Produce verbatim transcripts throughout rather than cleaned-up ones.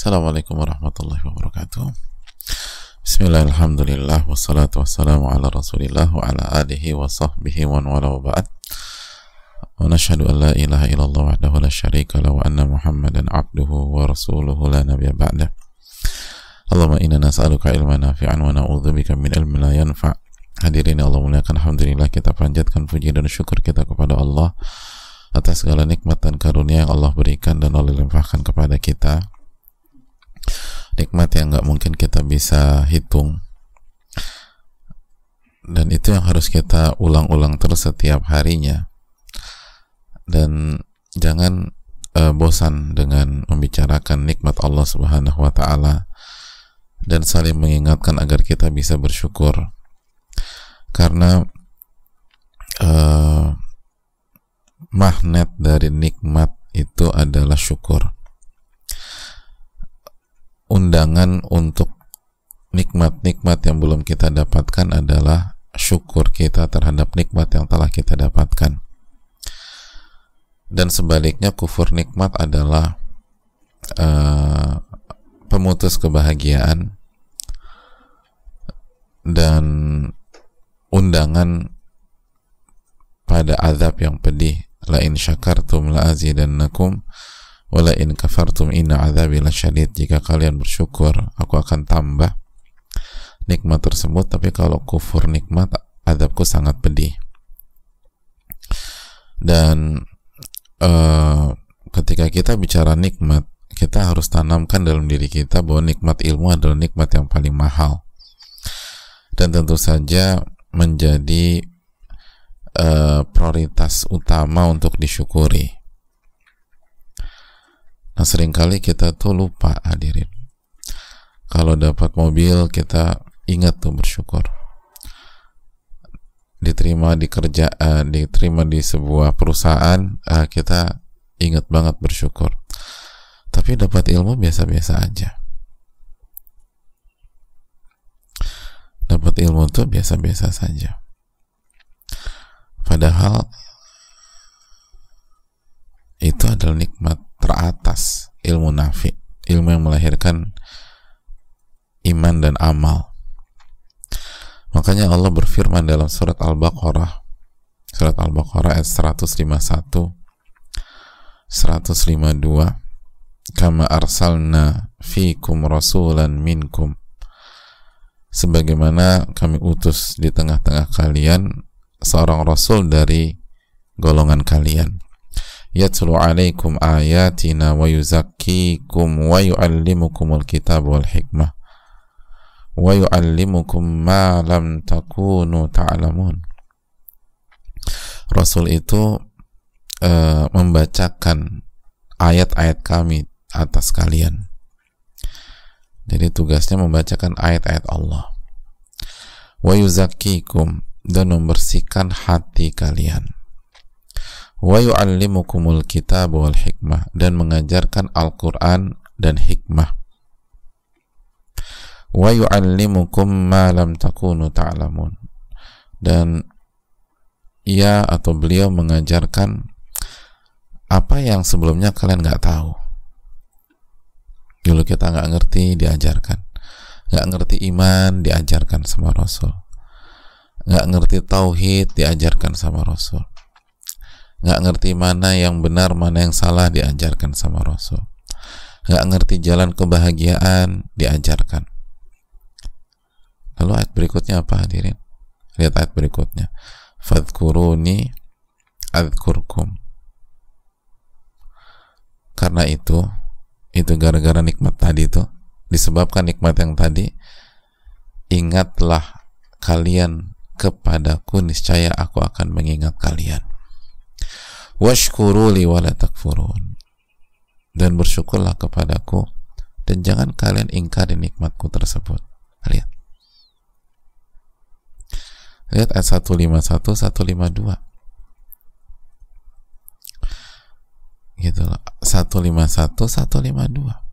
Assalamualaikum warahmatullahi wabarakatuh. Bismillah, alhamdulillah, wassalatu wassalamu ala rasulillah wa ala alihi wa sahbihi wa wala wa ba'd. Wa nashhadu an la ilaha illallah wahdahu la syarika lahu wa anna muhammadan abduhu wa rasuluhu la nabiyya ba'dah. Allahumma inna nas'aluka ilman nafi'an wa na'udzubika min ilmin la yanfa'. Hadirin Allah muliakan, alhamdulillah kita panjatkan puji dan syukur kita kepada Allah atas segala nikmat dan karunia yang Allah berikan dan Allah limpahkan kepada kita. Nikmat yang gak mungkin kita bisa hitung, dan itu yang harus kita ulang-ulang terus setiap harinya. Dan jangan uh, bosan dengan membicarakan nikmat Allah Subhanahu wa ta'ala dan saling mengingatkan agar kita bisa bersyukur, karena uh, magnet dari nikmat itu adalah syukur. Undangan untuk nikmat-nikmat yang belum kita dapatkan adalah syukur kita terhadap nikmat yang telah kita dapatkan. Dan sebaliknya, kufur nikmat adalah uh, pemutus kebahagiaan dan undangan pada azab yang pedih. La in syakartum la azidannakum wala in kafartum inna azabi lasyadid. Jika kalian bersyukur, aku akan tambah nikmat tersebut, tapi kalau kufur nikmat, azabku sangat pedih. Dan uh, ketika kita bicara nikmat, kita harus tanamkan dalam diri kita bahwa nikmat ilmu adalah nikmat yang paling mahal dan tentu saja menjadi uh, prioritas utama untuk disyukuri. Nah, seringkali kita tuh lupa, hadirin. Kalau dapat mobil, kita ingat tuh bersyukur. Diterima di kerjaan, diterima di sebuah perusahaan, uh, kita ingat banget bersyukur. Tapi dapat ilmu biasa-biasa aja. Dapat ilmu tuh biasa-biasa saja. Padahal itu adalah nikmat teratas, ilmu nafi, ilmu yang melahirkan iman dan amal. Makanya Allah berfirman dalam surat Al-Baqarah, surat Al-Baqarah ayat seratus lima puluh satu, seratus lima puluh dua, kama arsalna fikum rasulan minkum, sebagaimana kami utus di tengah-tengah kalian seorang rasul dari golongan kalian. Yatlu alaikum ayatina wa yuzakkikum wa yu'allimukumul kitab wal hikmah wa yu'allimukum ma lam takunu ta'lamun. Rasul itu uh, membacakan ayat-ayat kami atas kalian. Jadi tugasnya membacakan ayat-ayat Allah. Wa yuzakkikum, dan membersihkan hati kalian. Wa yu'allimukumul kitab wal hikmah, dan mengajarkan Al-Quran dan hikmah. Wa yu'allimukum ma lam takunu ta'lamun, dan ia atau beliau mengajarkan apa yang sebelumnya kalian nggak tahu. Dulu kita nggak ngerti, diajarkan. Nggak ngerti iman, diajarkan sama Rasul. Nggak ngerti tauhid, diajarkan sama Rasul. Nggak ngerti mana yang benar, mana yang salah, diajarkan sama Rasul. Nggak ngerti jalan kebahagiaan, diajarkan. Lalu ayat berikutnya apa, hadirin? Lihat ayat berikutnya. Fadhkuruni adzkurkum. Karena itu, itu gara-gara nikmat tadi itu, disebabkan nikmat yang tadi, ingatlah kalian kepadaku, niscaya aku akan mengingat kalian. Washkuruli wala takfurun, dan bersyukurlah kepadaku dan jangan kalian ingkari nikmatku tersebut. Lihat, lihat ayat seratus lima puluh satu, seratus lima puluh dua, gitu loh. seratus lima puluh satu, seratus lima puluh dua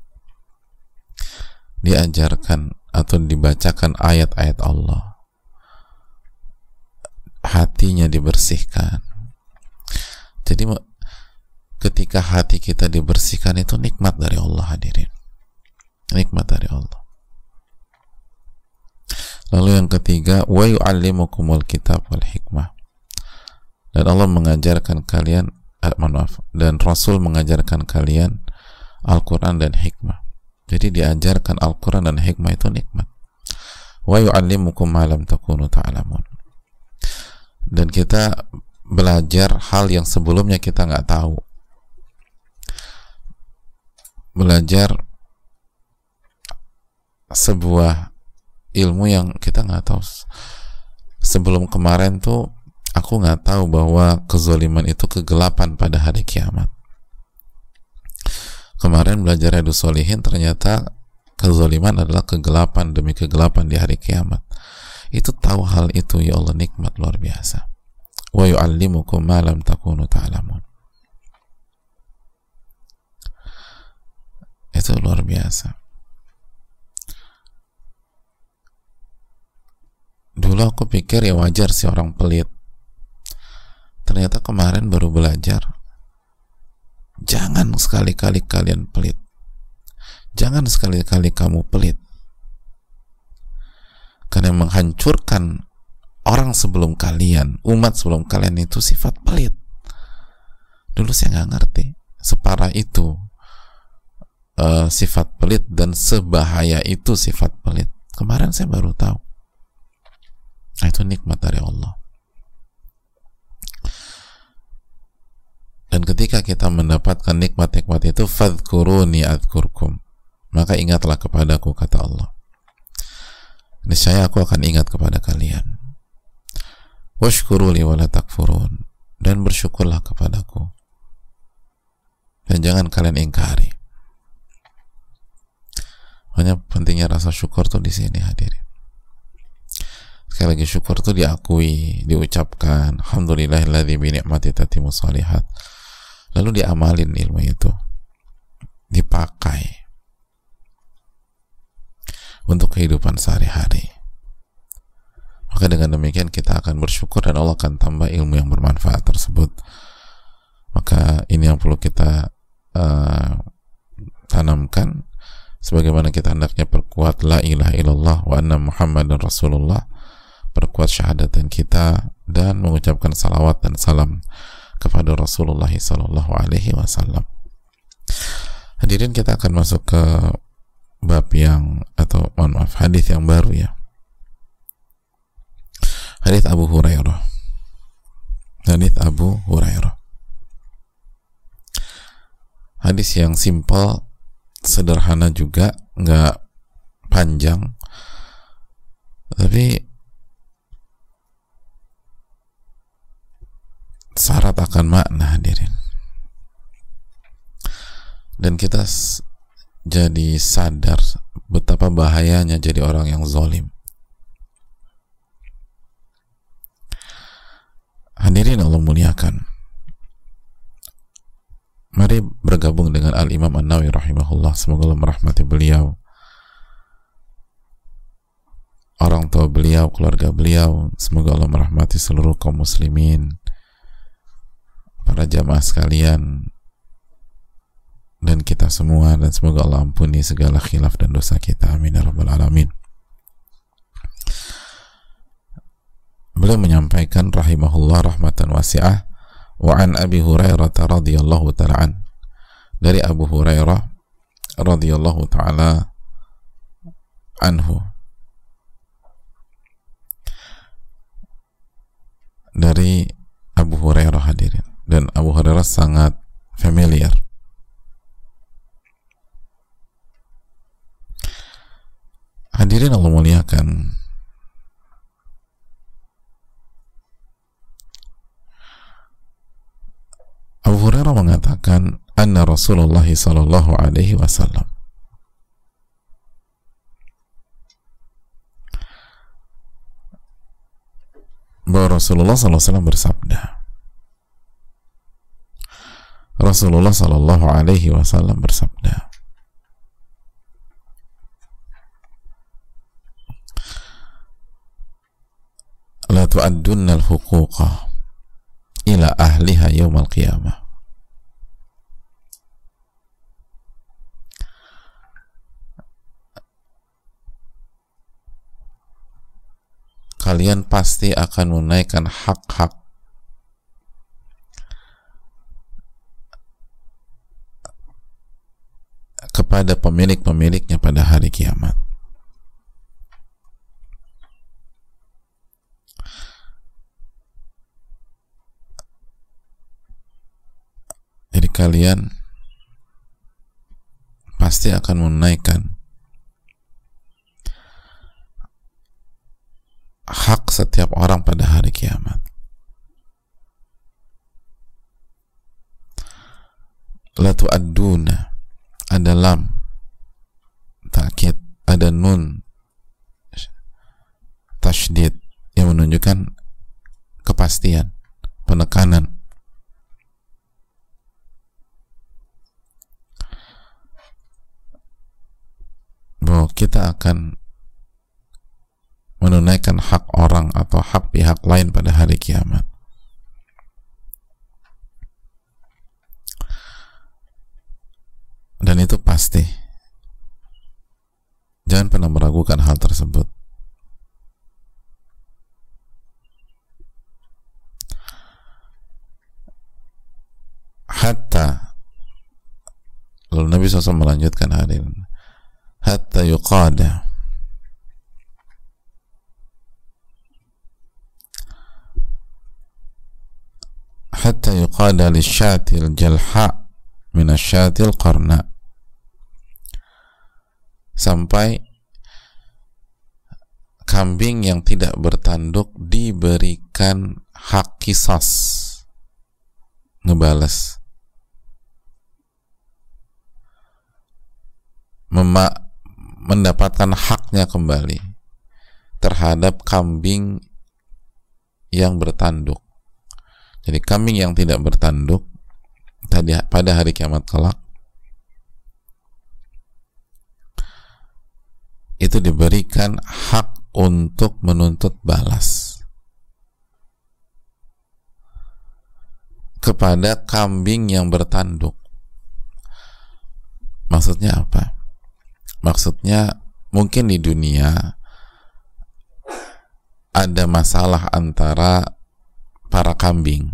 diajarkan atau dibacakan ayat-ayat Allah, hatinya dibersihkan. Jadi ketika hati kita dibersihkan, itu nikmat dari Allah, hadirin. nikmat dari Allah. Lalu yang ketiga, wa yu'allimukumul kitab wal hikmah, dan Allah mengajarkan kalian eh, maaf dan Rasul mengajarkan kalian Al-Quran dan hikmah. Jadi diajarkan Al-Quran dan hikmah itu nikmat. Wa yu'allimukum ma lam takunu ta'lamun, dan kita belajar hal yang sebelumnya kita nggak tahu, belajar sebuah ilmu yang kita nggak tahu. Sebelum kemarin tuh aku nggak tahu bahwa kezaliman itu kegelapan pada hari kiamat. Kemarin belajar Riyadhus Shalihin, ternyata kezaliman adalah kegelapan demi kegelapan di hari kiamat. Itu tahu hal itu, ya Allah, nikmat luar biasa. Wa yu'allimukum ma lam takunu ta'lamun. Itu luar biasa. Dulu aku pikir ya wajar sih orang pelit. Ternyata kemarin baru belajar. Jangan sekali-kali kalian pelit. Jangan sekali-kali kamu pelit. Karena yang menghancurkan orang sebelum kalian, umat sebelum kalian itu sifat pelit. Dulu saya nggak ngerti separah itu uh, sifat pelit dan sebahaya itu sifat pelit. Kemarin saya baru tahu. Nah, itu nikmat dari Allah. Dan ketika kita mendapatkan nikmat-nikmat itu, fadhkuruni adzkurkum, maka ingatlah kepadaku, kata Allah. Niscaya aku akan ingat kepada kalian. Washkuruli wala takfurun, dan bersyukurlah kepadaku, dan jangan kalian ingkari. Hanya pentingnya rasa syukur tuh di sini, hadirin. Sekali lagi, syukur itu diakui, diucapkan, alhamdulillahilladzi bi ni'mati tatimmus shalihat, lalu diamalin ilmu itu, dipakai untuk kehidupan sehari-hari. Maka dengan demikian kita akan bersyukur dan Allah akan tambah ilmu yang bermanfaat tersebut. Maka ini yang perlu kita uh, tanamkan, sebagaimana kita hendaknya perkuat la ilaha illallah wa anna muhammadan rasulullah, perkuat syahadatan kita, dan mengucapkan salawat dan salam kepada Rasulullah sallallahu alaihi wasallam. Hadirin, kita akan masuk ke bab yang, atau mohon maaf, hadis yang baru ya. Hadis Abu Hurairah. Hadis Abu Hurairah. Hadis yang simpel, sederhana juga, nggak panjang, tapi syarat akan makna, hadirin. Dan kita jadi sadar betapa bahayanya jadi orang yang zalim. Hadirin Allah muliakan, mari bergabung dengan Al-Imam An-Nawawi rahimahullah, semoga Allah merahmati beliau, orang tua beliau, keluarga beliau, semoga Allah merahmati seluruh kaum muslimin, para jamaah sekalian, dan kita semua, dan semoga Allah ampuni segala khilaf dan dosa kita, amin ya rabbal alamin. Beliau menyampaikan rahimahullah rahmatan wasi'ah, wa an Abi Hurairah radhiyallahu ta'ala an, dari Abu Hurairah radhiyallahu ta'ala anhu, dari Abu Hurairah, hadirin. Dan Abu Hurairah sangat familiar. Hadirin Allah muliakan, Abu Hurairah mengatakan, anna Rasulullah sallallahu alaihi wasallam, bahwa Rasulullah sallallahu alaihi wasallam bersabda, Rasulullah sallallahu alaihi wasallam bersabda, la tu'addunna al-huquqa ila ahliha yawmal qiyamah. kalian pasti akan menunaikan hak-hak kepada pemilik-pemiliknya pada hari kiamat. Jadi kalian pasti akan menunaikan hak setiap orang pada hari kiamat. La tu'adduna, ada lam takkid, ada nun tasydid yang menunjukkan kepastian, penekanan. Bahwa kita akan menunaikan hak orang atau hak pihak lain pada hari kiamat. Dan itu pasti. Jangan pernah meragukan hal tersebut. Hatta, lalu Nabi shallallahu alaihi wasallam melanjutkan hari ini, hatta yuqada, hatta yuqada lisyatil jalha minasyatil qarna, sampai kambing yang tidak bertanduk diberikan hak qisas, ngebales, Mema- mendapatkan haknya kembali terhadap kambing yang bertanduk. Jadi kambing yang tidak bertanduk tadi pada hari kiamat kelak itu diberikan hak untuk menuntut balas kepada kambing yang bertanduk. Maksudnya apa? Maksudnya mungkin di dunia ada masalah antara para kambing,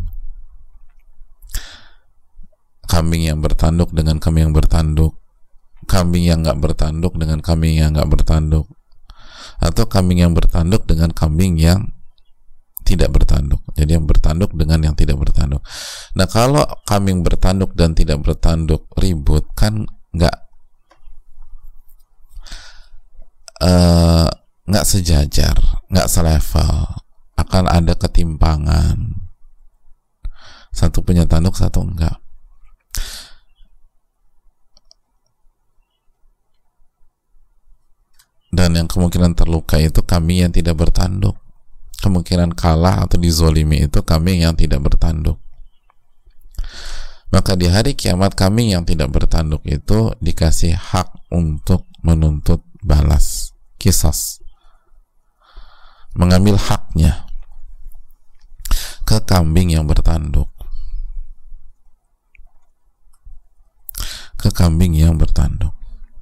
kambing yang bertanduk dengan kambing yang bertanduk, kambing yang nggak bertanduk dengan kambing yang nggak bertanduk, atau kambing yang bertanduk dengan kambing yang tidak bertanduk. Jadi yang bertanduk dengan yang tidak bertanduk. Nah, kalau kambing bertanduk dan tidak bertanduk ribut, kan nggak nggak uh, sejajar, nggak selevel, akan ada ketimpangan. Satu punya tanduk, satu enggak. Dan yang kemungkinan terluka itu kambing yang tidak bertanduk. Kemungkinan kalah atau dizolimi itu kambing yang tidak bertanduk. Maka di hari kiamat kambing yang tidak bertanduk itu dikasih hak untuk menuntut balas, qisas, mengambil haknya ke kambing yang bertanduk, ke kambing yang bertanduk.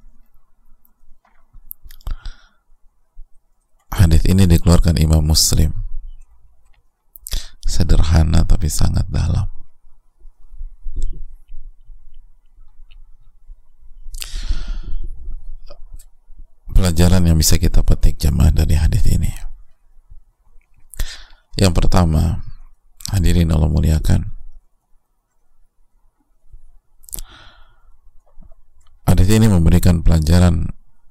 Hadis ini dikeluarkan Imam Muslim. Sederhana tapi sangat dalam. Pelajaran yang bisa kita petik jamaah dari hadis ini. Yang pertama, hadirin Allah muliakan, hadis ini memberikan pelajaran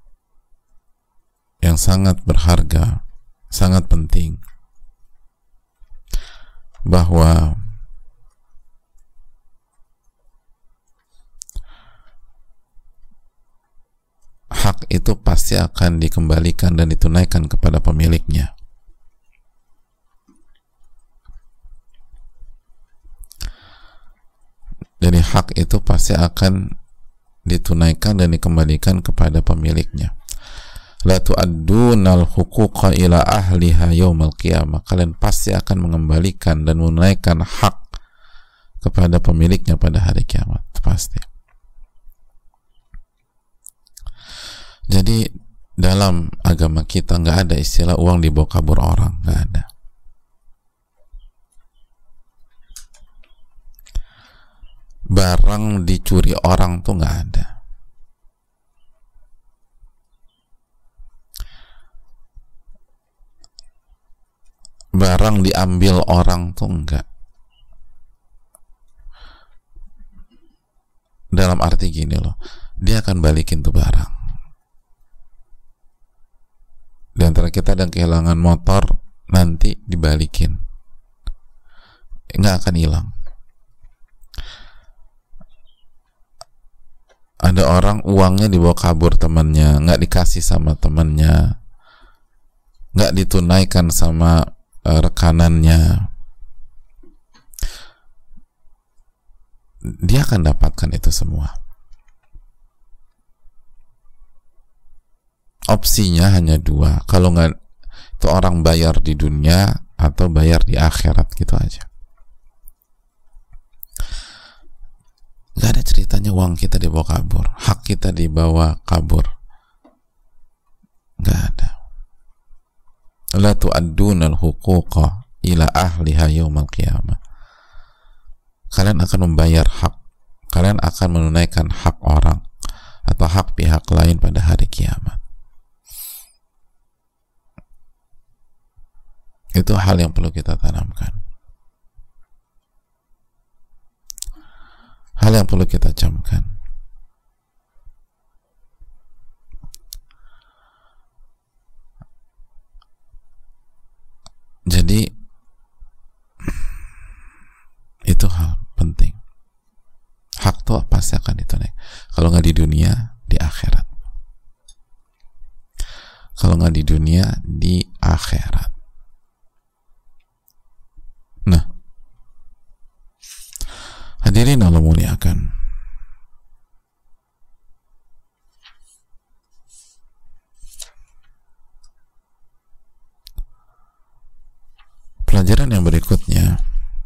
yang sangat berharga, sangat penting, bahwa hak itu pasti akan dikembalikan dan ditunaikan kepada pemiliknya. Jadi hak itu pasti akan ditunaikan dan dikembalikan kepada pemiliknya. La tu'addunal huquqa ila ahliha yaumal qiyamah. Kalian pasti akan mengembalikan dan menunaikan hak kepada pemiliknya pada hari kiamat. Pasti. Jadi dalam agama kita nggak ada istilah uang dibawa kabur orang, nggak ada. Barang dicuri orang tuh nggak ada. Barang diambil orang tuh enggak. Dalam arti gini loh, dia akan balikin tuh barang. Di antara kita ada yang kehilangan motor, nanti dibalikin, nggak akan hilang. Ada orang uangnya dibawa kabur temannya, nggak dikasih sama temannya, nggak ditunaikan sama uh, rekanannya, dia akan dapatkan itu semua. Opsinya hanya dua, kalau nggak itu orang bayar di dunia atau bayar di akhirat, gitu aja. Nggak ada ceritanya uang kita dibawa kabur, hak kita dibawa kabur, nggak ada. La tu'addunal huquqa ila ahliha yaumal qiyamah. Kalian akan membayar hak, kalian akan menunaikan hak orang atau hak pihak lain pada hari kiamat. Itu hal yang perlu kita tanamkan, hal yang perlu kita camkan. Jadi itu hal penting. Hak tuh pasti akan ditunaik. Kalau nggak di dunia, di akhirat. Kalau nggak di dunia, di akhirat. Nah, hadirin Allah muliakan, pelajaran yang berikutnya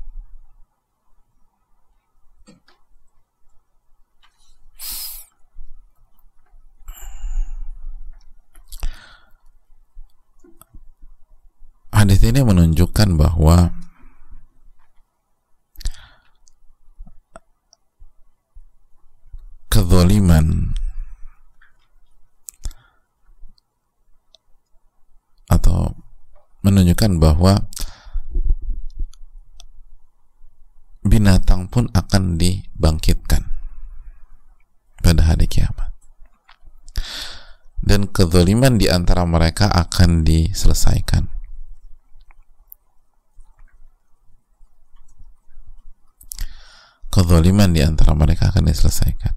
hadis ini menunjukkan bahwa kezaliman atau menunjukkan bahwa binatang pun akan dibangkitkan pada hari kiamat, dan kezaliman di antara mereka akan diselesaikan. Kezaliman di antara mereka akan diselesaikan.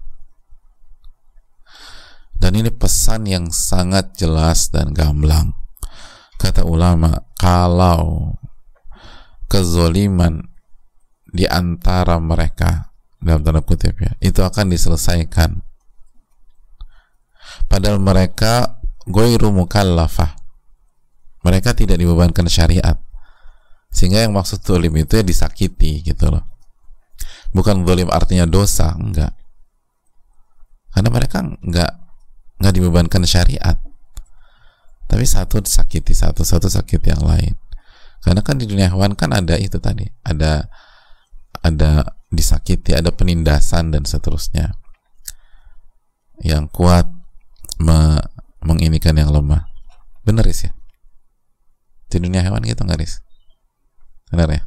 Dan ini pesan yang sangat jelas dan gamblang. Kata ulama, kalau kezaliman di antara mereka, dalam tanda kutip ya, itu akan diselesaikan, padahal mereka ghairu mukallafah, mereka tidak dibebankan syariat, sehingga yang maksud zalim itu ya disakiti gitu loh. Bukan zalim artinya dosa, enggak, karena mereka enggak nggak dibebankan syariat, tapi satu sakiti satu, satu sakit yang lain. Karena kan di dunia hewan kan ada itu tadi, ada ada disakiti, ada penindasan dan seterusnya. Yang kuat me menginikan yang lemah. Bener Riz ya? Di dunia hewan gitu nggak Riz? Bener ya?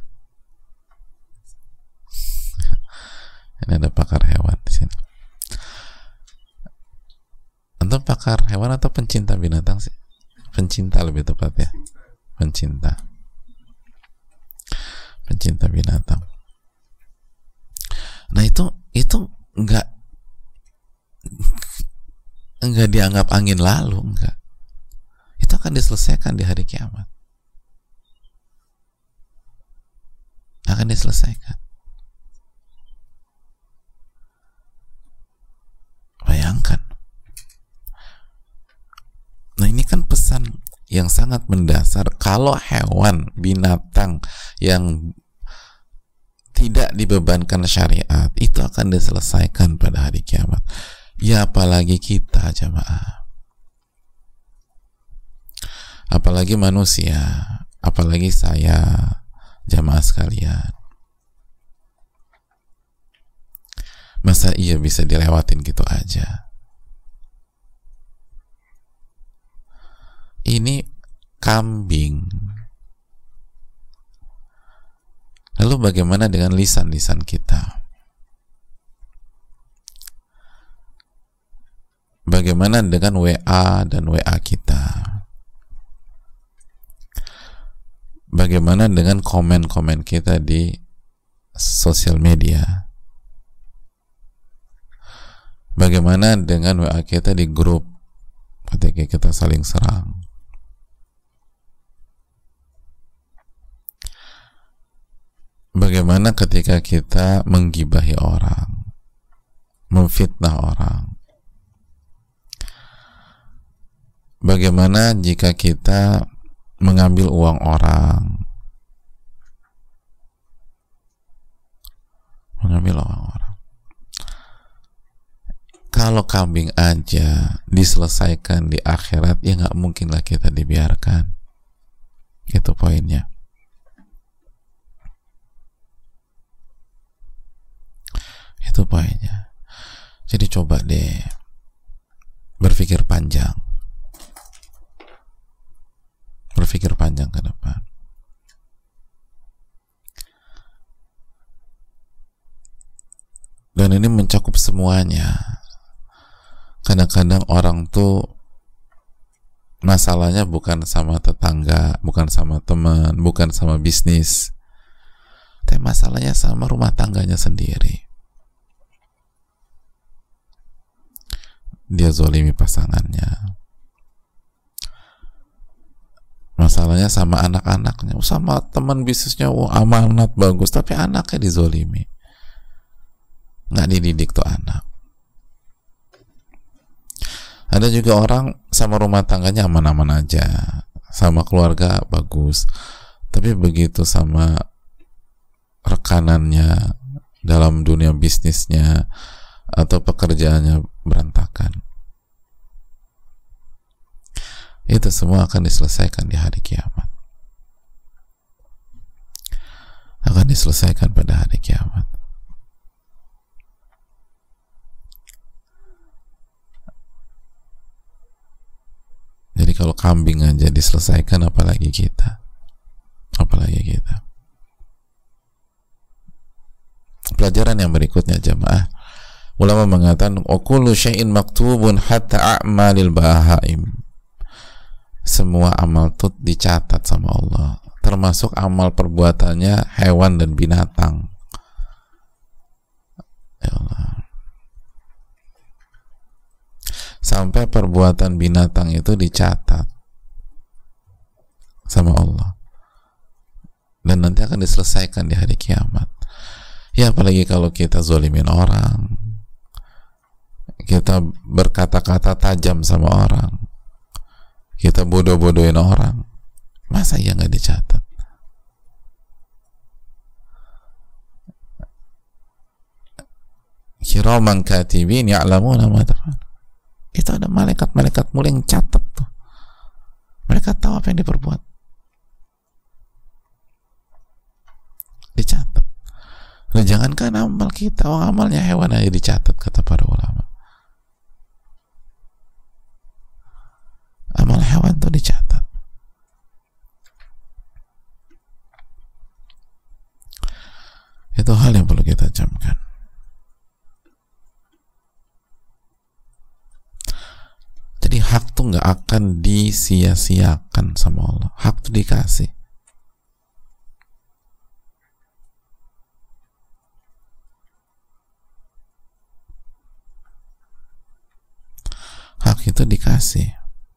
Ini ada pakar hewan di sini. Antum pakar hewan atau pencinta binatang sih? Pencinta lebih tepat ya. Pencinta. Pencinta binatang. Nah itu itu enggak enggak dianggap angin lalu, enggak. Itu akan diselesaikan di hari kiamat. Akan diselesaikan. Bayangkan. Nah ini kan pesan yang sangat mendasar. Kalau hewan, binatang yang tidak dibebankan syariat itu akan diselesaikan pada hari kiamat, ya apalagi kita jamaah. Apalagi manusia, apalagi saya, jamaah sekalian. Masa iya bisa dilewatin gitu aja? Ini kambing. Lalu bagaimana dengan lisan-lisan kita? Bagaimana dengan W A dan W A kita? Bagaimana dengan komen-komen kita di sosial media? Bagaimana dengan W A kita di grup ketika kita saling serang? Bagaimana ketika kita menggibahi orang, memfitnah orang? Bagaimana jika kita mengambil uang orang, mengambil uang orang? Kalau kambing aja diselesaikan di akhirat, ya nggak mungkin lah kita dibiarkan. Itu poinnya. Itu poinnya. Jadi coba deh berpikir panjang, berpikir panjang ke depan. Dan ini mencakup semuanya. Kadang-kadang orang tuh masalahnya bukan sama tetangga, bukan sama teman, bukan sama bisnis, tapi masalahnya sama rumah tangganya sendiri. Dia zolimi pasangannya, masalahnya sama anak-anaknya, sama teman bisnisnya, oh, amanat bagus, tapi anaknya dizolimi, nggak dididik tuh anak. Ada juga orang sama rumah tangganya aman-aman aja, sama keluarga bagus, tapi begitu sama rekanannya dalam dunia bisnisnya atau pekerjaannya berantakan. Itu semua akan diselesaikan di hari kiamat. Akan diselesaikan pada hari kiamat. Jadi kalau kambing aja diselesaikan, apalagi kita, apalagi kita. Pelajaran yang berikutnya jamaah, ulama mengatakan kullu syai'in maktubun hatta a'malil bahaim. Semua amal itu dicatat sama Allah, termasuk amal perbuatannya hewan dan binatang. Ya Allah. Sampai perbuatan binatang itu dicatat sama Allah, dan nanti akan diselesaikan di hari kiamat. Ya apalagi kalau kita zolimin orang, kita berkata-kata tajam sama orang, kita bodoh-bodohin orang, masa iya nggak dicatat? Kiraman katibin ya'lamuna ma taf'alun. Itu ada malaikat-malaikat mulia yang catat tuh. Mereka tahu apa yang diperbuat. Dicatat. Nah, jangankan amal kita, oh, amalnya hewan aja dicatat, kata para ulama. Amal hewan tuh dicatat. Itu hal yang perlu kita camkan. Jadi hak tuh nggak akan disia-siakan sama Allah. Hak tuh dikasih. Hak itu dikasih.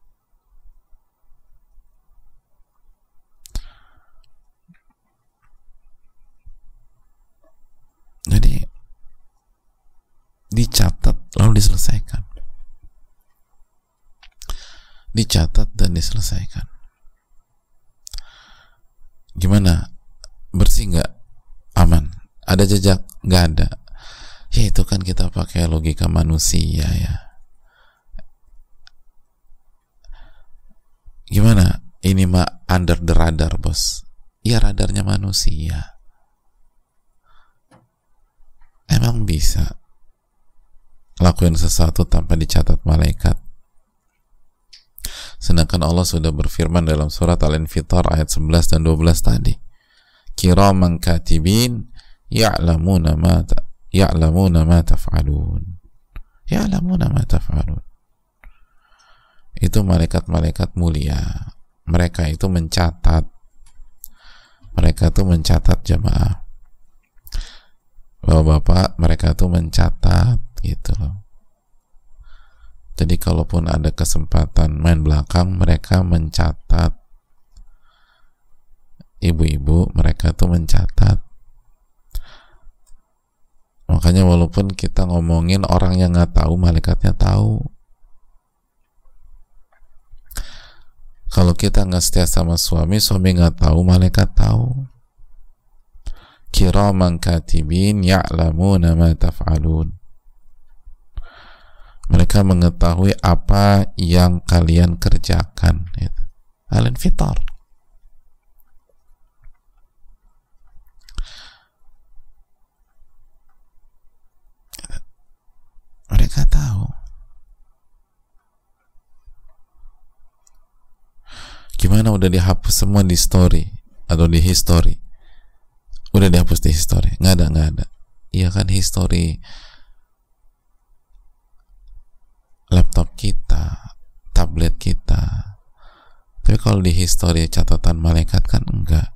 Jadi dicatat lalu diselesaikan. Dicatat dan diselesaikan. Gimana? Bersih nggak? Aman? Ada jejak? Nggak ada. Ya itu kan kita pakai logika manusia ya. Gimana? ini mah under the radar bos. Ya radarnya manusia. Emang bisa lakuin sesuatu tanpa dicatat malaikat? Sedangkan Allah sudah berfirman dalam surat Al-Infitar ayat sebelas dan dua belas tadi, kiraman katibin ya'lamuna ma ya'lamuna ma taf'alun. Ya'lamuna ma taf'alun. Itu malaikat-malaikat mulia. Mereka itu mencatat. Mereka itu mencatat jamaah. Bapak-bapak, mereka itu mencatat gitu loh. Jadi kalaupun ada kesempatan main belakang, mereka mencatat. Ibu-ibu, mereka tuh mencatat. Makanya walaupun kita ngomongin orang yang nggak tahu, malaikatnya tahu. Kalau kita nggak setia sama suami, suami nggak tahu, malaikat tahu. Kiraman katibin ya'lamuna ma taf'alun. Mereka mengetahui apa yang kalian kerjakan. Al-Infitar. Mereka tahu. Gimana udah dihapus semua di story atau di history? Udah dihapus di history? Nggak ada, nggak ada. Iya kan, history laptop kita, tablet kita. Tapi kalau di history catatan malaikat kan enggak.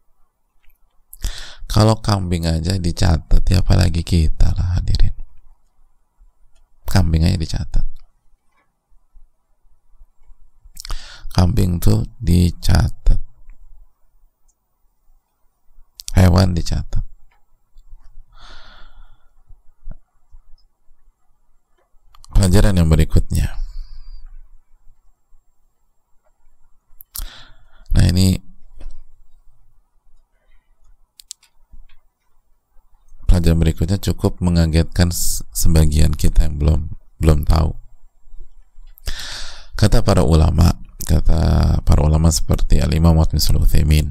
Kalau kambing aja dicatat, ya apalagi kita lah hadirin. Kambing aja dicatat. Kambing tuh dicatat. Hewan dicatat. Pelajaran yang berikutnya. Nah ini pelajaran berikutnya cukup mengagetkan sebagian kita yang belum belum tahu. Kata para ulama, kata para ulama seperti Al-Imam Muhammad bin Shalih Al-Utsaimin,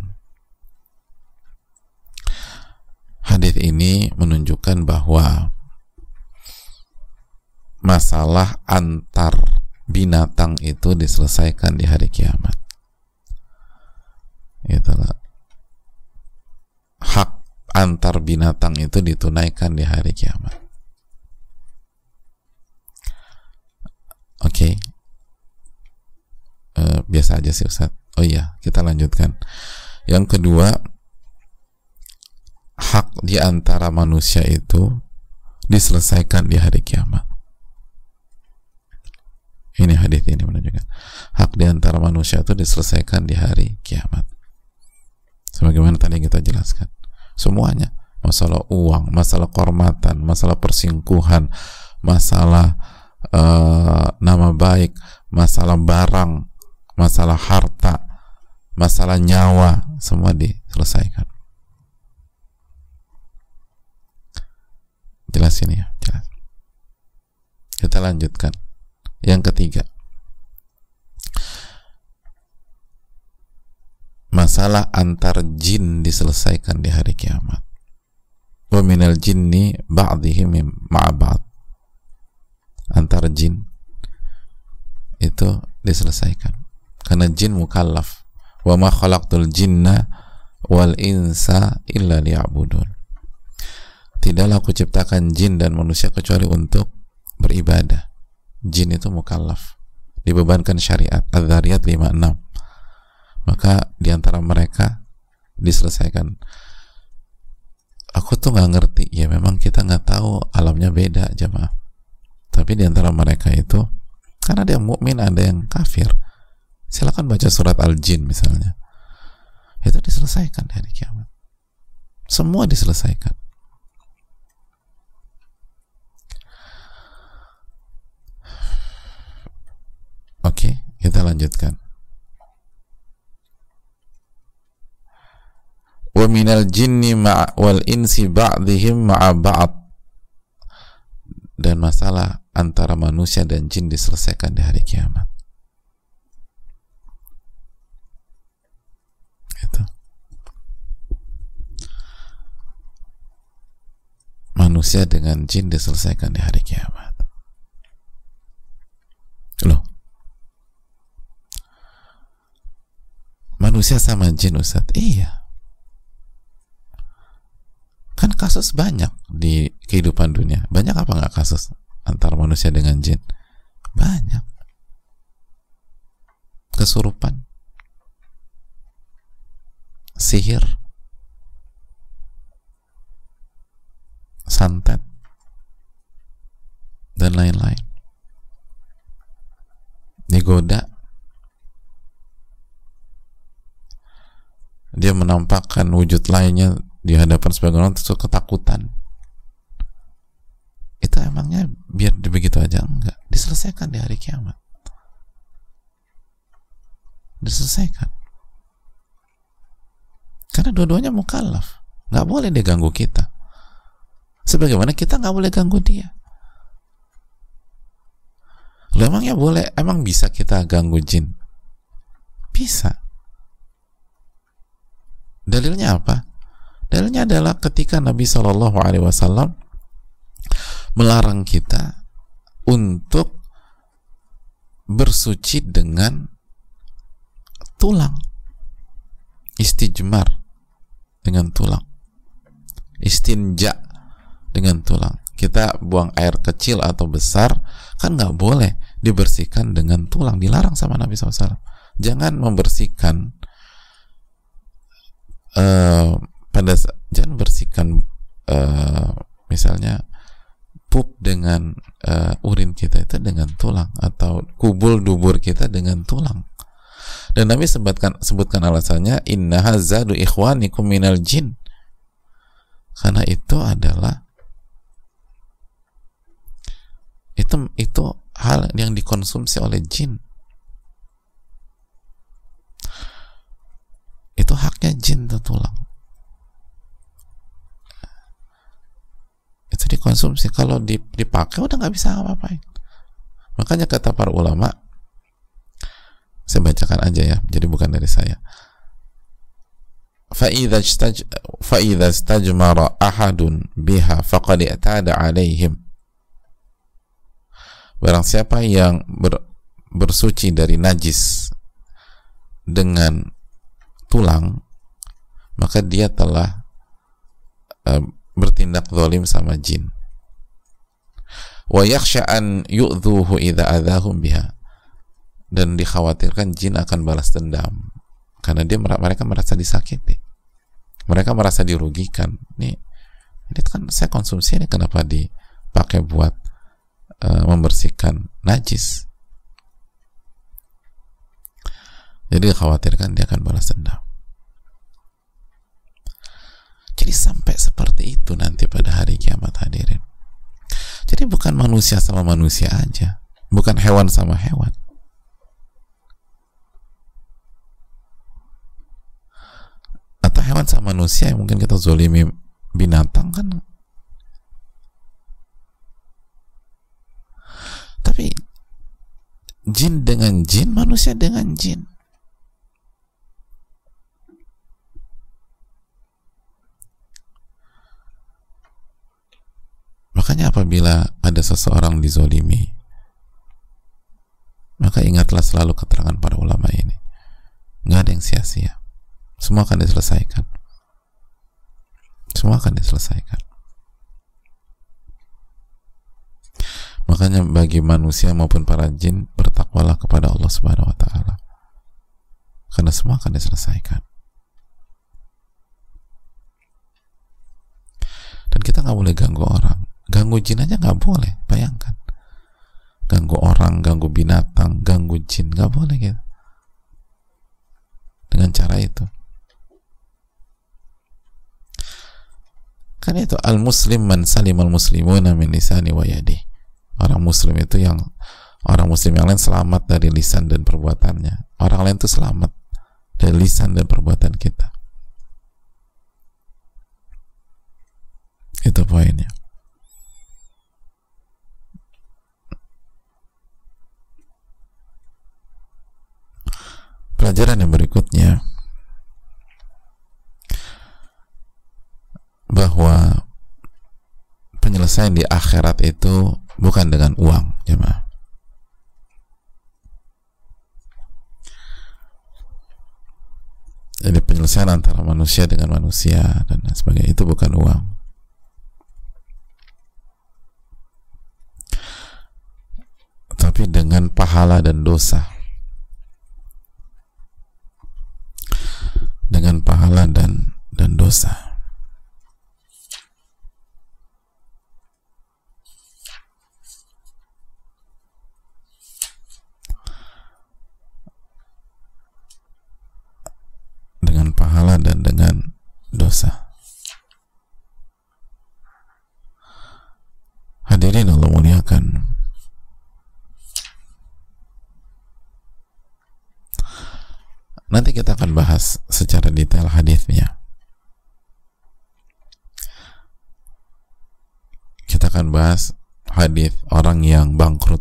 hadis ini menunjukkan bahwa masalah antar binatang itu diselesaikan di hari kiamat. Itulah hak antar binatang itu ditunaikan di hari kiamat. Oke, okay. uh, biasa aja sih Ustaz. Oh iya, kita lanjutkan. Yang kedua, hak di antara manusia itu diselesaikan di hari kiamat. Ini hadis ini menunjukkan hak di antara manusia itu diselesaikan di hari kiamat. Sebagaimana tadi kita jelaskan, semuanya, masalah uang, masalah kehormatan, masalah persingkuhan, masalah uh, nama baik, masalah barang, masalah harta, masalah nyawa, semua diselesaikan. Jelas ini ya, jelas. Kita lanjutkan. Yang ketiga, masalah antar jin diselesaikan di hari kiamat. Wa minal jinni ba'dihim ma'a ba'd. Antar jin itu diselesaikan. Karena jin mukallaf. Wa ma khalaqtul jinna wal insa illa liya'budun. Tidaklah aku ciptakan jin dan manusia kecuali untuk beribadah. Jin itu mukallaf, dibebankan syariat. Adz-Dzariyat lima puluh enam. Maka diantara mereka diselesaikan. Aku tuh nggak ngerti, ya memang kita nggak tahu, alamnya beda jemaah. Tapi diantara mereka itu, karena ada yang mukmin, ada yang kafir. Silakan baca surat Al-Jin misalnya, itu diselesaikan hari kiamat. Semua diselesaikan. Oke, kita lanjutkan. Wa minal jinni ma'a wal insi ba'dihim ma'a ba'd. Dan masalah antara manusia dan jin diselesaikan di hari kiamat. manusia dengan jin diselesaikan di hari kiamat. Loh, manusia sama jin, Ustaz? Iya. Kan kasus banyak di kehidupan dunia. Banyak apa nggak kasus antara manusia dengan jin? Banyak. Kesurupan, sihir, santet, dan lain-lain. Digoda, dia menampakkan wujud lainnya di hadapan sebagian orang, terus ketakutan. Itu emangnya biar begitu aja? Enggak, diselesaikan di hari kiamat. Diselesaikan. Karena dua-duanya mukallaf, nggak boleh dia ganggu kita. Sebagaimana kita nggak boleh ganggu dia. Loh, emangnya boleh? Emang bisa kita ganggu jin? Bisa. Dalilnya apa? Dalilnya adalah ketika Nabi Shallallahu Alaihi Wasallam melarang kita untuk bersuci dengan tulang, istijmar dengan tulang, istinja dengan tulang. Kita buang air kecil atau besar kan nggak boleh dibersihkan dengan tulang, dilarang sama Nabi shallallahu alaihi wasallam. Jangan membersihkan uh, pada jangan bersihkan uh, misalnya pup dengan uh, urin kita itu dengan tulang, atau kubul dubur kita dengan tulang. Dan Nabi sebutkan sebutkan alasannya, innaha zadu ikhwanikum minal jin, karena itu adalah itu itu hal yang dikonsumsi oleh jin. Itu haknya jin tuh tulang. Itu dikonsumsi. Kalau dipakai udah nggak bisa apa-apain. Makanya kata para ulama, saya bacakan aja ya, jadi bukan dari saya. فَإِذَا اسْتَجْمَرَ أَحَدٌ بِهَا فَقَدْ اعْتَادَ عَلَيْهِمْ. Barang siapa yang ber, bersuci dari najis dengan tulang, maka dia telah uh, bertindak zalim sama jin. Wa yakhsha an yu'dhuhu idza adzahum biha. Dan dikhawatirkan jin akan balas dendam karena dia mereka merasa disakiti, mereka merasa dirugikan. Nih, ini kan saya konsumsi, ini kenapa dipakai buat uh, membersihkan najis? Jadi dikhawatirkan dia akan balas dendam. Jadi sampai seperti itu nanti pada hari kiamat, hadirin. Jadi bukan manusia sama manusia aja, bukan hewan sama hewan. Atau hewan sama manusia yang mungkin kita zolimi binatang kan. Tapi jin dengan jin, manusia dengan jin. Makanya apabila ada seseorang dizolimi, maka ingatlah selalu keterangan para ulama ini. Nggak ada yang sia-sia. Semua akan diselesaikan. Semua akan diselesaikan. Makanya bagi manusia maupun para jin, bertakwalah kepada Allah Subhanahu wa taala. Karena semua akan diselesaikan. Dan kita nggak boleh ganggu orang. Ganggu jin aja nggak boleh. Bayangkan. Ganggu orang, ganggu binatang, ganggu jin, nggak boleh gitu. Dengan cara itu. Kan itu al-muslim man salimal muslimuna min lisani wa yadihi. Orang muslim itu yang orang muslim yang lain selamat dari lisan dan perbuatannya. Orang lain itu selamat dari lisan dan perbuatan kita. Itu poinnya. Pelajaran yang berikutnya, bahwa penyelesaian di akhirat itu bukan dengan uang, jemaah. Jadi penyelesaian antara manusia dengan manusia dan sebagainya itu bukan uang. Tapi dengan pahala dan dosa. Dengan pahala dan dan dosa. Dengan pahala dan dengan dosa. Hadirin Allah muliakan. Nanti kita akan bahas secara detail hadisnya. Kita akan bahas hadis orang yang bangkrut.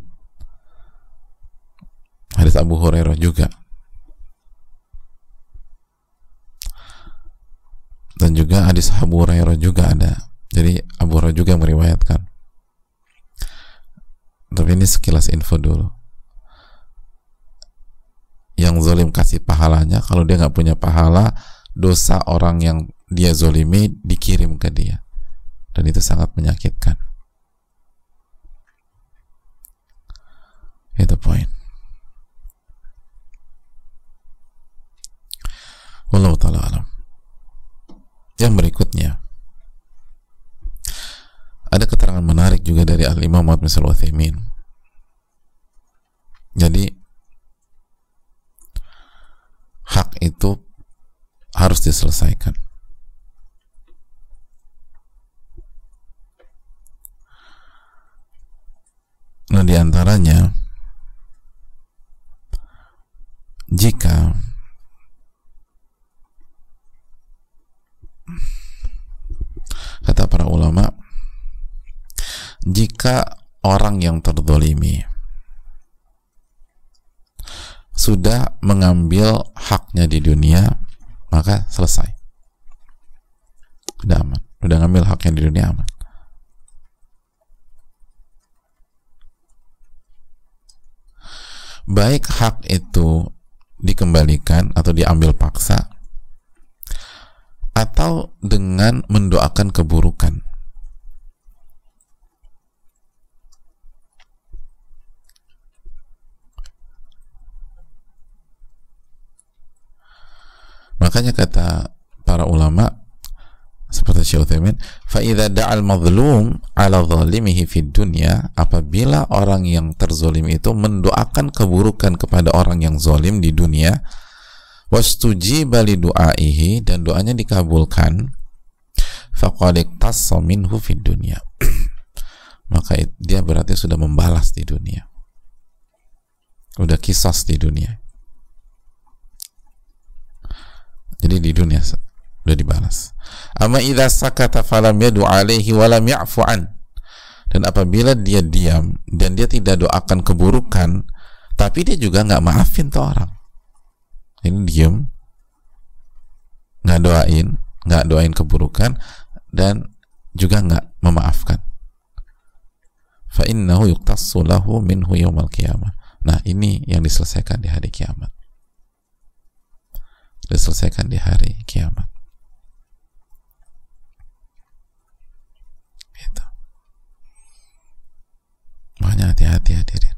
Hadis Abu Hurairah juga. Dan juga hadis Abu Hurairah juga ada. Jadi Abu Hurairah juga meriwayatkan. Tapi ini sekilas info dulu. Yang zalim kasih pahalanya, kalau dia nggak punya pahala, dosa orang yang dia zolimi dikirim ke dia, dan itu sangat menyakitkan. Itu poin. Wallahu ta'ala alam. Yang berikutnya, ada keterangan menarik juga dari Al-Imam Muhammad bin Shalih Al-Utsaimin. Jadi hak itu harus diselesaikan. Nah, diantaranya jika kata para ulama, jika orang yang terzalimi sudah mengambil haknya di dunia, maka selesai. Udah aman. Udah ngambil haknya di dunia, aman. Baik hak itu dikembalikan atau diambil paksa, atau dengan mendoakan keburukan. Makanya kata para ulama seperti Syekh Utsaimin, fa idza da'al mazlum 'ala zalimihi fid dunya, apabila orang yang terzalim itu mendoakan keburukan kepada orang yang zalim di dunia, wastujiba li du'aihi, dan doanya dikabulkan, faqad iqtassa minhu fid dunya, maka dia berarti sudah membalas di dunia, udah qisas di dunia. Jadi di dunia sudah dibalas. Amma idza sakata falam yadu alaihi wa lam ya'fu an, dan apabila dia diam dan dia tidak doakan keburukan, tapi dia juga nggak maafin tuh orang. Ini diam, nggak doain, nggak doain keburukan, dan juga nggak memaafkan. Fa innahu yuqtassu lahu minhu yaumal qiyamah. Nah, ini yang diselesaikan di hari kiamat. Diselesaikan di hari kiamat. Gitu. Makanya hati-hati hadirin.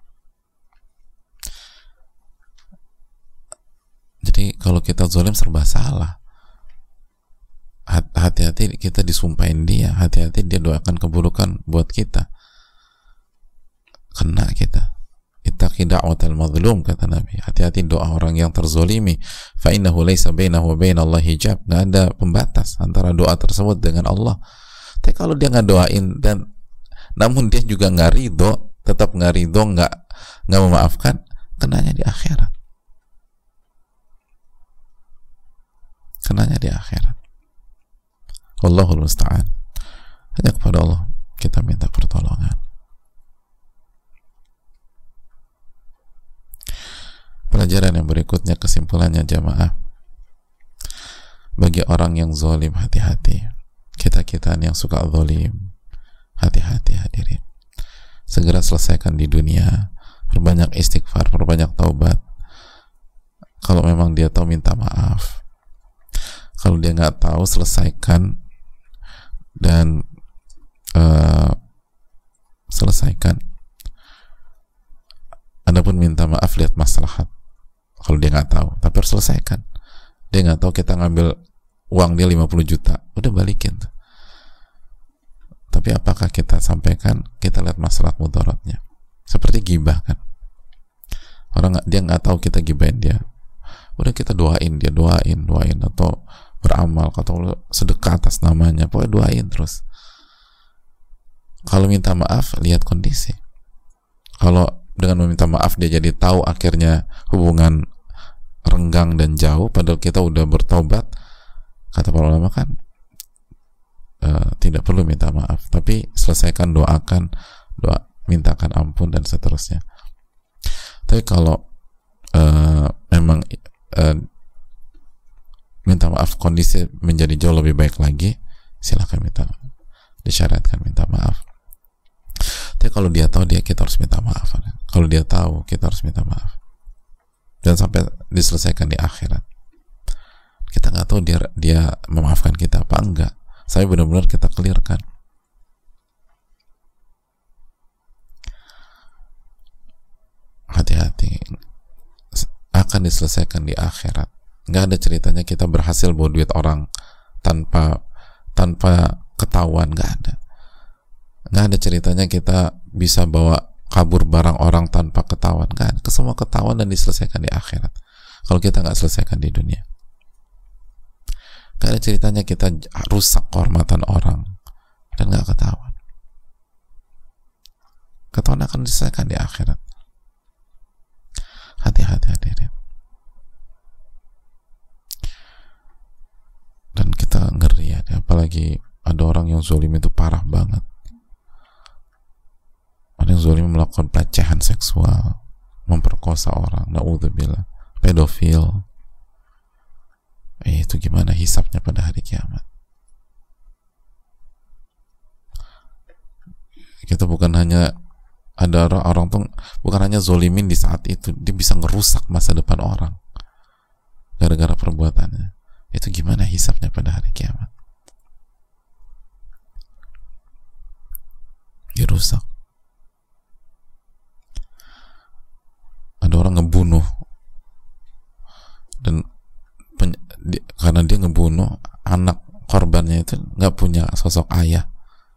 Jadi kalau kita zalim serba salah. Hati-hati kita disumpahin dia, hati-hati dia doakan keburukan buat kita, kena kita. Ittaqi da'watal mazlum, kata Nabi. Hati-hati doa orang yang terzolimi. Fa innahu laisa bainahu wa bainallahi hijab. Nggak ada pembatas antara doa tersebut dengan Allah. Tapi kalau dia nggak doain dan namun dia juga nggak ridho, tetap nggak ridho, nggak nggak memaafkan, kenanya di akhirat. Kenanya di akhirat. Wallahul musta'an. Hanya kepada Allah kita minta pertolongan. Pelajaran yang berikutnya, kesimpulannya jamaah, bagi orang yang zalim, hati-hati. Kita-kita yang suka zalim, Hati-hati hadirin, segera selesaikan di dunia, perbanyak istighfar, perbanyak taubat. Kalau memang dia tahu, minta maaf. Kalau dia nggak tahu, selesaikan dan uh, selesaikan. Adapun minta maaf, lihat maslahat. Kalau dia nggak tahu, tapi harus selesaikan. Dia nggak tahu, kita ngambil uang dia lima puluh juta, udah balikin tuh. Tapi apakah kita sampaikan? Kita lihat maslahat mudaratnya. Seperti gibah kan, orang gak, dia nggak tahu kita gibahin dia, udah kita doain dia, doain, doain atau beramal atau sedekah atas namanya, pokoknya doain terus. Kalau minta maaf, lihat kondisi. Kalau dengan meminta maaf dia jadi tahu akhirnya hubungan renggang dan jauh, padahal kita udah bertobat, kata para ulama kan uh, tidak perlu minta maaf, tapi selesaikan, doakan, doa, mintakan ampun dan seterusnya. Tapi kalau uh, memang uh, minta maaf kondisi menjadi jauh lebih baik lagi, silakan minta, disyariatkan minta maaf. Tapi kalau dia tahu, dia kita harus minta maaf. Kalau dia tahu, kita harus minta maaf. Dan sampai diselesaikan di akhirat. Kita nggak tahu dia dia memaafkan kita apa enggak. Saya benar-benar kita clearkan. Hati-hati, akan diselesaikan di akhirat. Nggak ada ceritanya kita berhasil bawa duit orang tanpa tanpa ketahuan, nggak ada. Nggak ada ceritanya kita bisa bawa kabur barang orang tanpa ketahuan, kan? Semua ketahuan dan diselesaikan di akhirat. Kalau kita nggak selesaikan di dunia, nggak ada ceritanya kita rusak kehormatan orang dan nggak ketahuan. Ketahuan akan diselesaikan di akhirat. Hati-hati hadirin. Dan kita ngeri ya, apalagi ada orang yang zalim itu parah banget. Ada yang zalim melakukan pelecehan seksual, memperkosa orang, na'udzubillah, pedofil. Eh, itu gimana hisabnya pada hari kiamat? Kita bukan hanya ada orang, orang tuh bukan hanya zolimin di saat itu, dia bisa ngerusak masa depan orang gara-gara perbuatannya. Itu gimana hisabnya pada hari kiamat? Dirusak. Ada orang ngebunuh dan pen, di, karena dia ngebunuh anak korbannya itu nggak punya sosok ayah,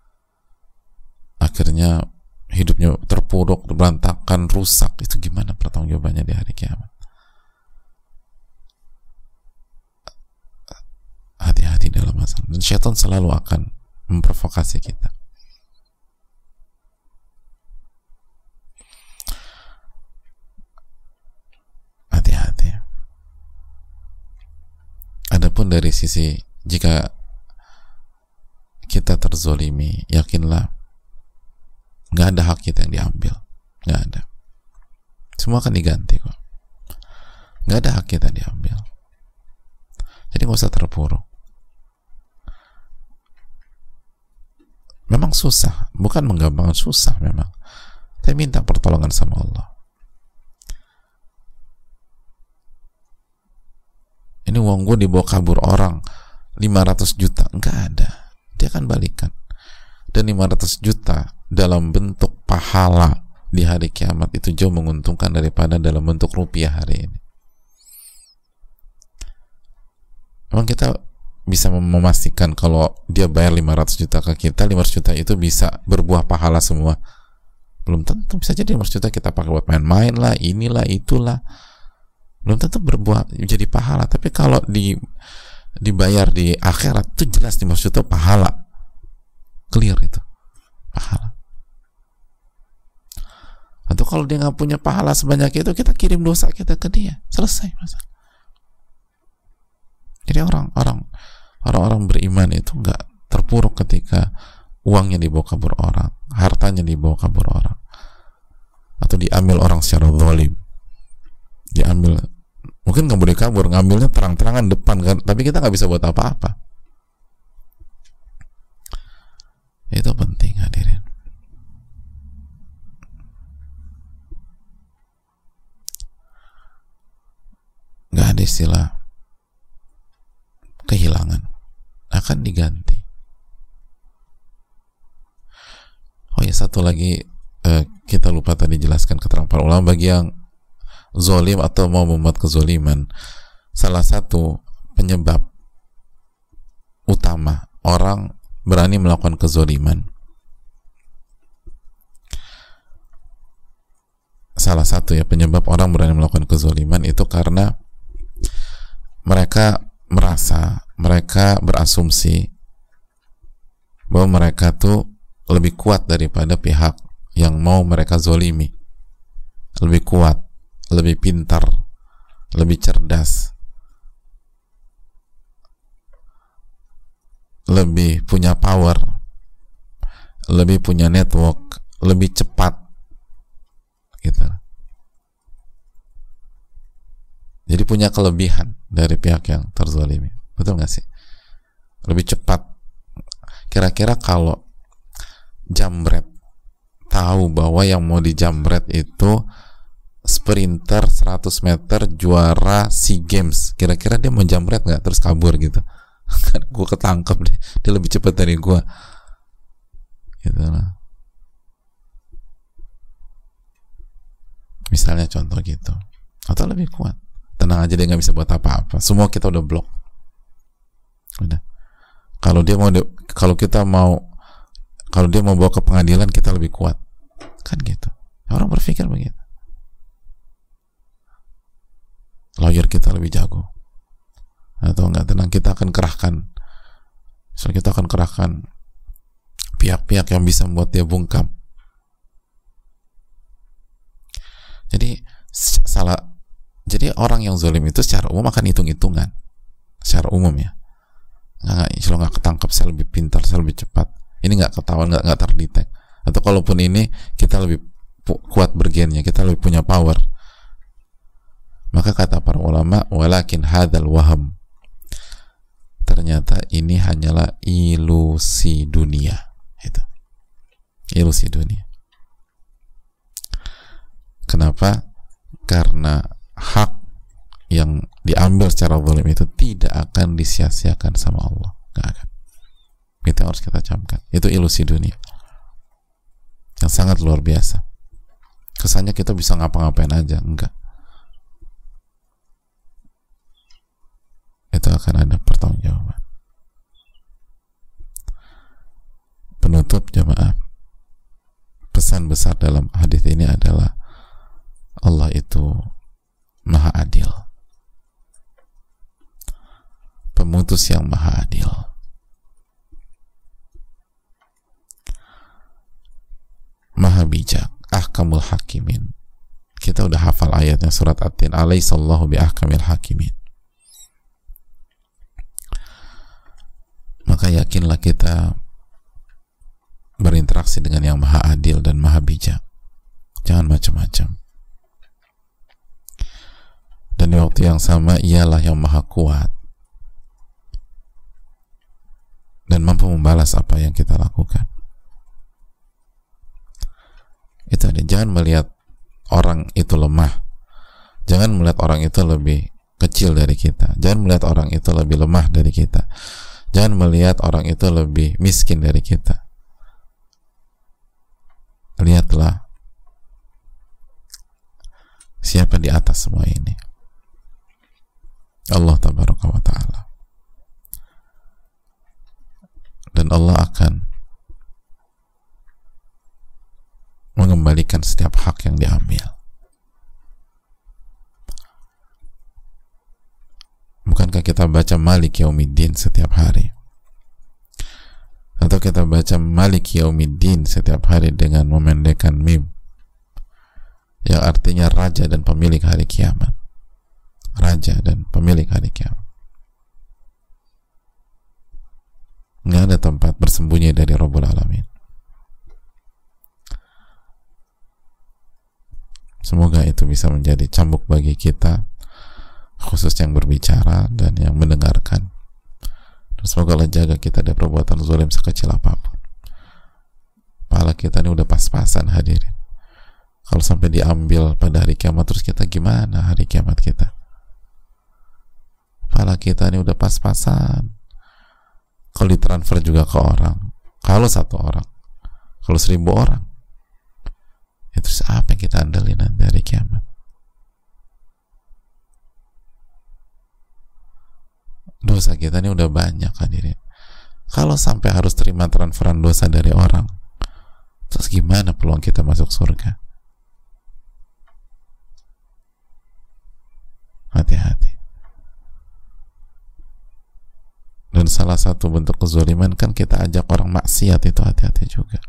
akhirnya hidupnya terpuruk, berantakan, rusak. Itu gimana pertanggungjawabannya di hari kiamat? Hati-hati dalam masalah. Dan syaitan selalu akan memprovokasi kita. Hati-hati. Adapun dari sisi jika kita terzolimi, yakinlah nggak ada hak kita yang diambil, nggak ada. Semua akan diganti kok. Nggak ada hak kita diambil. Jadi nggak usah terpuruk. Memang susah, bukan menggampangkan, susah memang. Tapi minta pertolongan sama Allah. Ini uang gue dibawa kabur orang lima ratus juta, nggak ada, dia akan balikan. Dan lima ratus juta dalam bentuk pahala di hari kiamat itu jauh menguntungkan daripada dalam bentuk rupiah hari ini. Memang kita bisa memastikan kalau dia bayar lima ratus juta ke kita, lima ratus juta itu bisa berbuah pahala semua? Belum tentu. Bisa jadi lima ratus juta kita pakai buat main-main lah, inilah, itulah, belum tentu berbuah jadi pahala. Tapi kalau di dibayar di akhirat itu jelas lima ratus juta pahala, clear itu pahala. Atau kalau dia nggak punya pahala sebanyak itu, kita kirim dosa kita ke dia, selesai masalah. Jadi orang-orang orang-orang beriman itu nggak terpuruk ketika uangnya dibawa kabur orang, hartanya dibawa kabur orang, atau diambil orang secara zalim. Diambil, mungkin nggak boleh kabur, ngambilnya terang-terangan depan kan, tapi kita nggak bisa buat apa-apa. Itu penting hadirin. istilah kehilangan, akan diganti. Oh ya, satu lagi eh, kita lupa tadi jelaskan keterangan para ulama bagi yang zolim atau mau membuat kezoliman. Salah satu penyebab utama orang berani melakukan kezoliman, salah satu ya penyebab orang berani melakukan kezoliman itu karena mereka merasa, mereka berasumsi bahwa mereka tuh lebih kuat daripada pihak yang mau mereka zolimi, lebih kuat, lebih pintar, lebih cerdas, lebih punya power, lebih punya network, lebih cepat gitu. Jadi punya kelebihan dari pihak yang terzalimi. Betul nggak sih? Lebih cepat. Kira-kira kalau jambret tahu bahwa yang mau dijambret itu sprinter seratus meter juara SEA Games, kira-kira dia mau jambret nggak terus kabur gitu? Kan gue ketangkep deh, dia lebih cepat dari gue gitu lah. Misalnya contoh gitu. Atau lebih kuat, tenang aja dia nggak bisa buat apa-apa, semua kita udah blok. Udah. Kalau dia mau, kalau kita mau, kalau dia mau bawa ke pengadilan, kita lebih kuat, kan gitu. Orang berpikir begitu. Lawyer kita lebih jago, atau enggak, tenang, kita akan kerahkan, so, kita akan kerahkan pihak-pihak yang bisa membuat dia bungkam. Jadi salah, jadi orang yang zalim itu secara umum akan hitung-hitungan, secara umum ya. Nggak, kalau nggak ketangkap saya lebih pintar, saya lebih cepat. Ini nggak ketahuan, nggak nggak terdetek. Atau kalaupun ini kita lebih kuat bergennya, kita lebih punya power. Maka kata para ulama, walakin hadzal waham, ternyata ini hanyalah ilusi dunia. Itu ilusi dunia. Kenapa? Karena hak yang diambil secara zalim itu tidak akan disia-siakan sama Allah, nggak akan. Itu harus kita camkan. Itu ilusi dunia yang sangat luar biasa. Kesannya kita bisa ngapa-ngapain aja, enggak. Itu akan ada pertanggungjawaban. Penutup jamaah, pesan besar dalam hadis ini adalah Allah itu maha adil, pemutus yang maha adil. Maha bijak, ahkamul hakimin. Kita udah hafal ayatnya surat At-Tin, alaihissallahu bi ahkamil hakimin. Maka yakinlah kita berinteraksi dengan yang maha adil dan maha bijak. Jangan macam-macam. Dan di waktu yang sama ialah yang maha kuat dan mampu membalas apa yang kita lakukan. Itu ada. Jangan melihat orang itu lemah, jangan melihat orang itu lebih kecil dari kita, jangan melihat orang itu lebih lemah dari kita, jangan melihat orang itu lebih miskin dari kita. Lihatlah siapa di atas semua ini, Allah tabaraka wa ta'ala. Dan Allah akan mengembalikan setiap hak yang diambil. Bukankah kita baca Malik Yaumiddin setiap hari? Atau kita baca Malik Yaumiddin setiap hari dengan memendekkan mim, yang artinya raja dan pemilik hari kiamat. Raja dan pemilik hari kiamat. Nggak ada tempat bersembunyi dari Rabbul Alamin. Semoga itu bisa menjadi cambuk bagi kita, khusus yang berbicara dan yang mendengarkan. Dan semoga Allah jaga kita dari perbuatan zalim sekecil apapun. Pahala kita ini udah pas-pasan hadirin. Kalau sampai diambil pada hari kiamat, terus kita gimana hari kiamat kita? Pala kita ini udah pas-pasan. Kalau ditransfer juga ke orang, kalau satu orang, kalau seribu orang, ya terus apa yang kita andalin nanti hari kiamat? Dosa kita ini udah banyak hadirin. Kalau sampai harus terima transferan dosa dari orang, terus gimana peluang kita masuk surga? Hati-hati. Dan salah satu bentuk kezaliman kan kita ajak orang maksiat, itu hati-hati juga.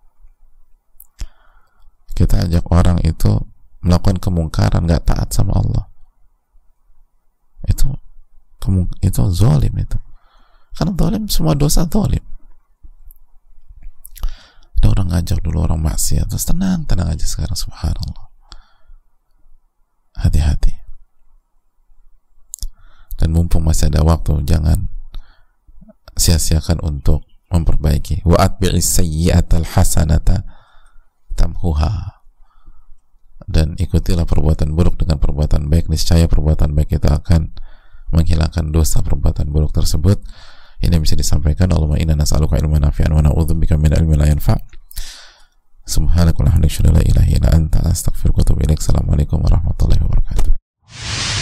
Kita ajak orang itu melakukan kemungkaran, gak taat sama Allah. Itu itu zalim itu. Karena zalim, semua dosa zalim. Ada orang ngajak dulu orang maksiat, terus tenang, tenang aja sekarang, subhanallah. Hati-hati. Dan mumpung masih ada waktu, jangan sia-siakan untuk memperbaiki. Wa atbi'is sayyi'atal hasanata tamhuha. Dan ikutilah perbuatan buruk dengan perbuatan baik, niscaya perbuatan baik itu akan menghilangkan dosa perbuatan buruk tersebut. Ini bisa disampaikan. Allahumma inna nas'aluka ilman nafi'an wa na'udzubika min ilmin la yanfa'. Subhanakallahumma wa bihamdika, la ilaha illa anta, astaghfiruka wa atubu ilaik. Assalamualaikum warahmatullahi wabarakatuh.